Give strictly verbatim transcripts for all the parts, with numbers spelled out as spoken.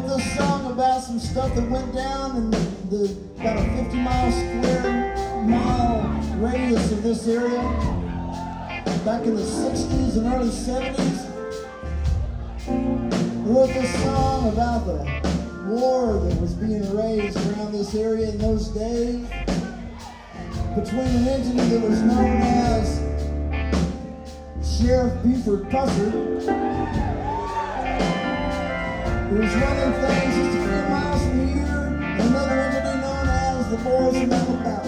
wrote this song about some stuff that went down in the, the about a fifty mile square mile radius of this area back in the sixties and early seventies. I wrote this song about the war that was being raged around this area in those days between an entity that was known as Sheriff Buford Pusser, who was running things just a few miles from here, and another entity known as the Boys from Alabama.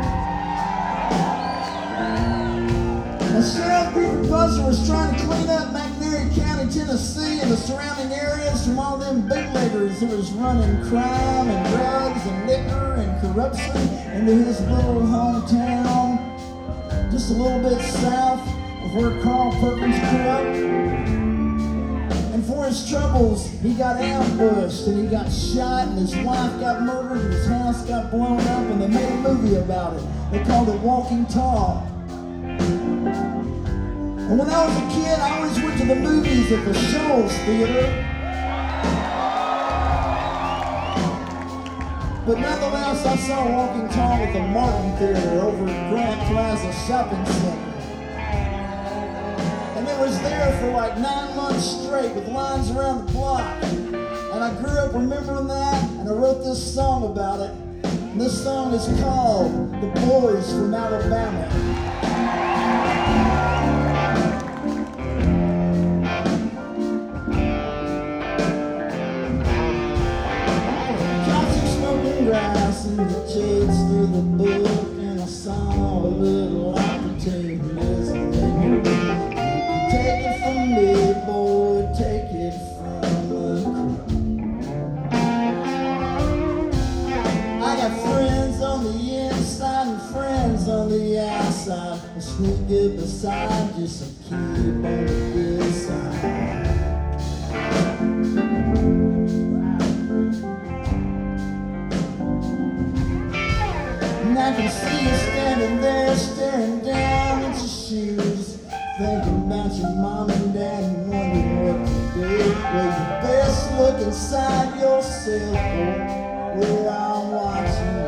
Now, Sheriff Buford Pusser was trying to clean up McNairy County, Tennessee, and the surrounding areas from all them bootleggers that was running crime and drugs and liquor and corruption into his little hometown, just a little bit south of where Carl Perkins grew up. And for his troubles, he got ambushed and he got shot and his wife got murdered and his house got blown up, and they made a movie about it. They called it Walking Tall. And when I was a kid, I always went to the movies at the Shoals Theater. But nonetheless, I saw Walking Tall at the Martin Theater over at Grand Plaza Shopping Center. And it was there for like nine months straight with lines around the block. And I grew up remembering that, and I wrote this song about it. And this song is called The Boys from Alabama. Grass and the shades through the book, and I saw a little opportunity. Take it from me, boy, take it from the crowd. I got friends on the inside and friends on the outside. I sneak it beside you, so keep on the good side. I can see you standing there, staring down at your shoes, thinking about your mom and dad and wondering what to do. Well, you best look inside yourself, boy, we're all watching